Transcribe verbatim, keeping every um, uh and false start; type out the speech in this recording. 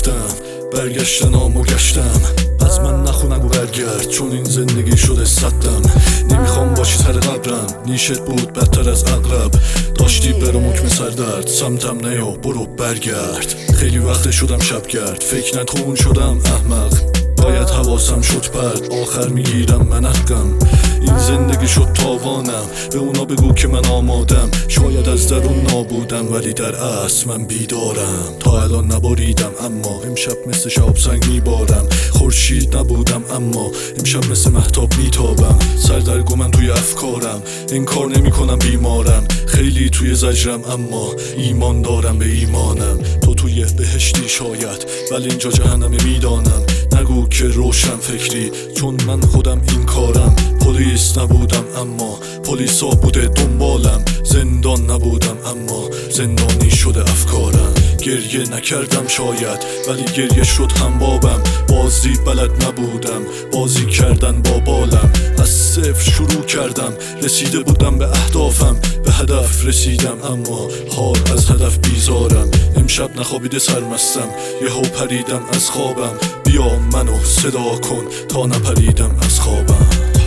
رفتم، برگشتنام و گشتم. از من نخونم و برگرد، چون این زندگی شده صدم. نمیخوام باشی سر قبرم، نیشت بود بدتر از اغلب. داشتی برو مکم سردرد، سمتم نیا برو برگرد. خیلی وقت شدم شبگرد، فکر نکن شدم احمق. باید حواسم شد پرد، آخر میگیرم من حقم. این زندگی شد تاوانم، به اونا بگو که من آمادم. شاید از درون نابودم ولی در اصل من بیدارم. تا الان نباریدم اما امشب مثل شاب سنگ میبارم. خورشید نبودم اما امشب مثل مهتاب میتابم. سردرگم من توی افکارم، انکار نمی کنم بیمارم. خیلی توی زجرم اما ایمان دارم به ایمانم. تو توی بهشتی شاید ولی اینجا جهنم میدانم. نگو که روشن فکری، چون من خودم این کارم. پلیس نبودم اما پلیسا بوده دنبالم. زندان نبودم اما زندانی شده افکارم. گریه نکردم شاید ولی گریه شد هم بابم. بازی بلد نبودم، بازی کردن با بالم. از صفر شروع کردم، رسیده بودم به اهدافم. به هدف رسیدم اما حال از هدف بیزارم. امشب نخوابیده سرمستم، یهو پریدم از خوابم. بیا منو صدا کن تا نپریدم از خوابم.